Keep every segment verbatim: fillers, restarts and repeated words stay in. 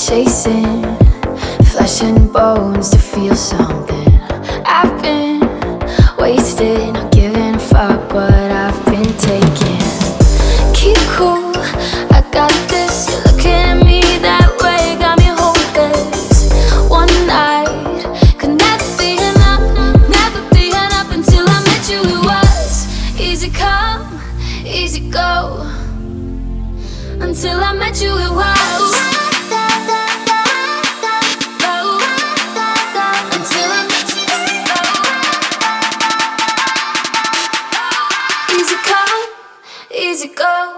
chasing flesh and bones to feel something. I've been wasted, not giving a fuck what I've been taking. Keep cool, I got this. You're looking at me that way, got me hopeless. One night could never be enough, never be enough. Until I met you, it was easy come, easy go. Until I met you, it was. Easy go.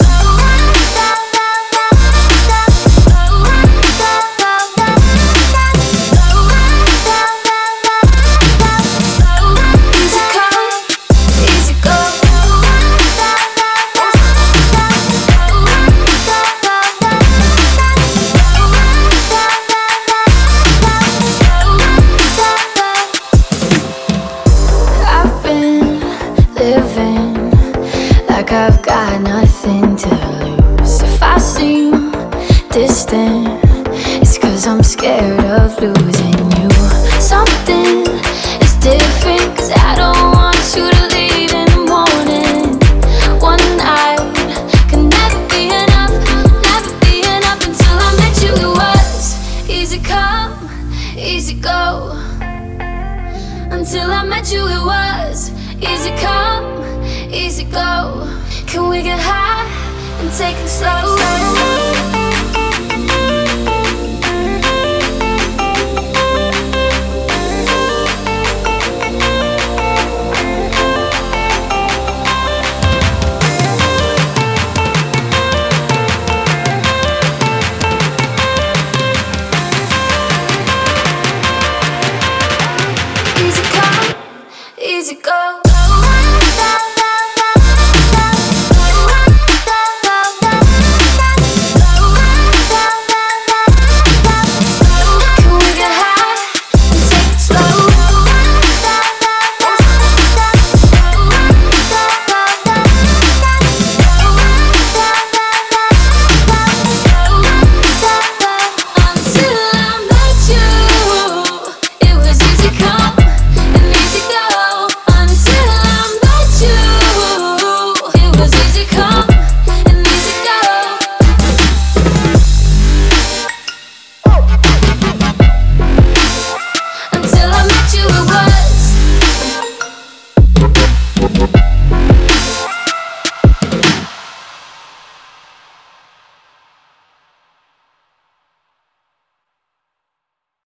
I've been living like I've got nothing to lose. If I seem distant, it's cause I'm scared of losing you. Something is different, cause I don't want you to leave in the morning. One night can never be enough, never be enough. Until I met you, it was easy come, easy go. Until I met you, it was easy come, easy go. Can we get high and take it slow? Easy come, easy go. Until I met you, it was.